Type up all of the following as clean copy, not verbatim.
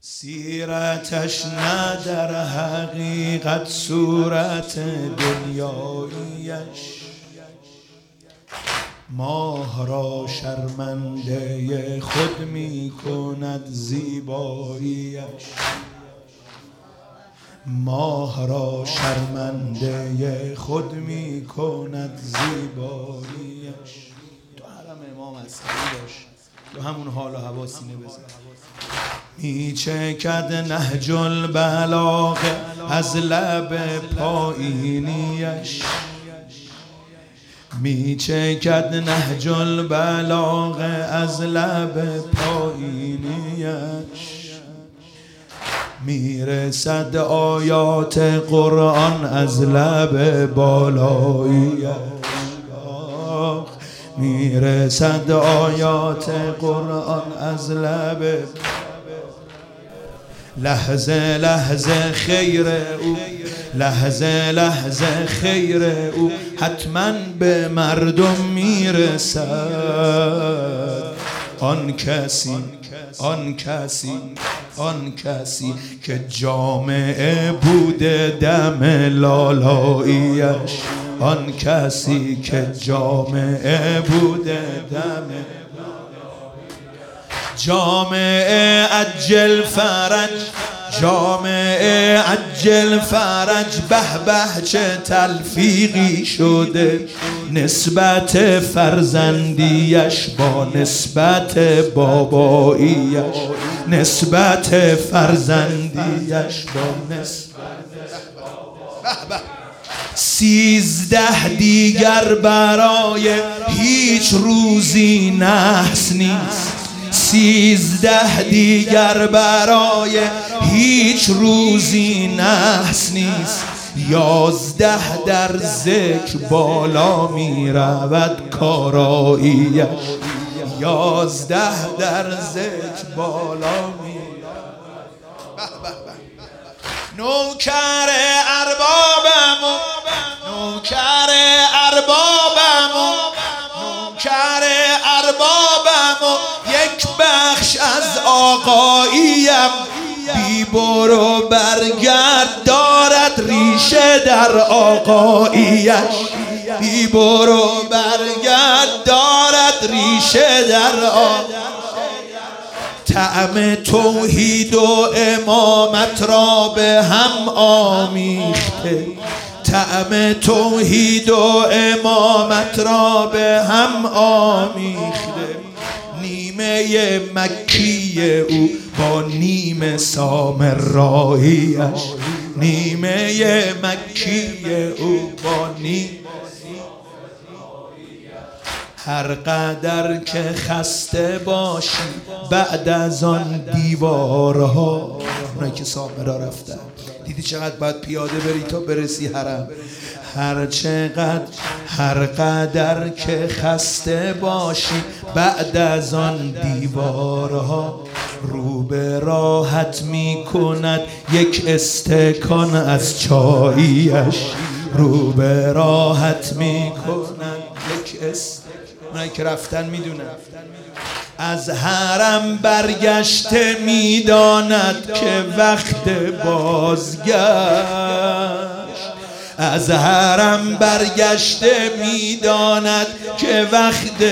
سیرتش نه در حقیقت صورت دنیاییش، ماه را شرمنده خود می کند زیباییش. ماه را شرمنده خود می کند زیباییش. تو حرم امام عسکری باش، تو همون حال و هوا سینه بزن. می چکد نهج البلاغه از لب پایینیش، می چکد نهج البلاغه از لب پایینیش. می رسد آیات قرآن از لب بالاییش، می رسد آیات قرآن از لب. لحظه لحظه خیر او، لحظه لحظه خیر او حتما به مردم میرسد. آن کسی آن کسی آن کسی که جامعه بوده دم لالاییش، آن کسی که جامعه بوده دم جامعه عجل فرج، جامعه عجل فرج. به به چه تلفیقی شده نسبت فرزندیش با نسبت باباییش، نسبت فرزندیش با نسبت. 13 دیگر برای هیچ روزی نحس نیست، 13 دیگر برای هیچ روزی نحس نیست. 11 در ذکر بالا می رود کاراییش، 11 در ذکر بالا می رود. نوکر اربابم، نوکر اربابم، نوکر اربابم، یک بخش از آقاییم. بی برو برگرد دارد ریشه در آقاییش، بی برو برگرد دارد ریشه در آقاییش. طعم توحید و امامت را به هم آمیخته، طعم توحید و امامت را به هم آمیخته. نیمه مکی او با نیم سامراییش، نیمه مکی او با نیم. هر قدر که خسته باشی بعد از آن دیوارها، اونایی که سامرا رفتن دیدی چقدر باید پیاده بری تا برسی حرم. هر قدر که خسته باشی بعد از آن دیوارها، رو به راحت می کند یک استکان از چاییش، رو به راحت می کند یک استکان. اونایی که رفتن میدونن. از حرم برگشته میداند که وقت بازگشت، از حرم برگشته میداند که وقت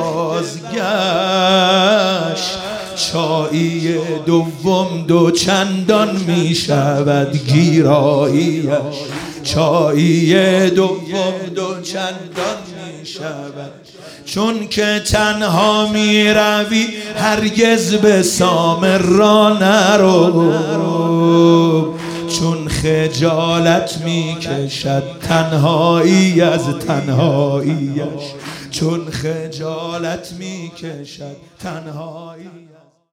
بازگشت. چایی دوم دو چندان می شود گیراییش، چایی دوم دو چندان می شود. چون که تنها می روی هرگز به سامرا نرو، چون خجالت می کشد تنهایی از تنهاییش، چون خجالت می کشد تنهایی.